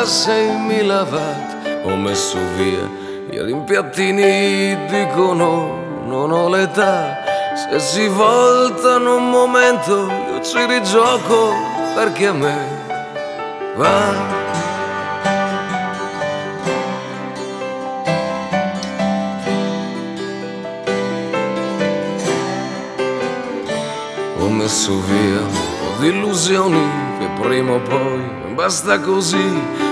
da 6.000 watt. Ho messo via i rimpiattini, dicono non ho l'età. Se si voltano un momento io ci rigioco, perché a me va. Ho messo via un po' di illusioni che prima o poi basta così.